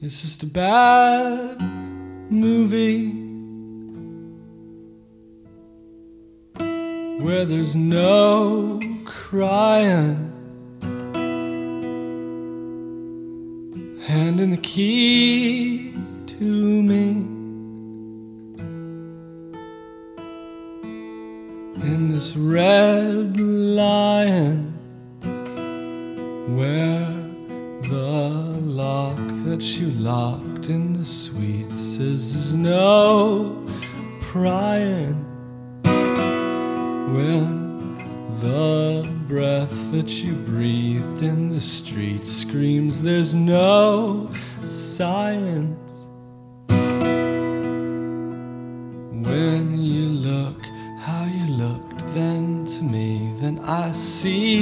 It's just a bad movie where there's no crying, handing the key to me in this Red Lion, where the lock that you locked in the suite says there's no prying, when the breath that you breathed in the street screams there's no science. When you look how you looked then to me, then I see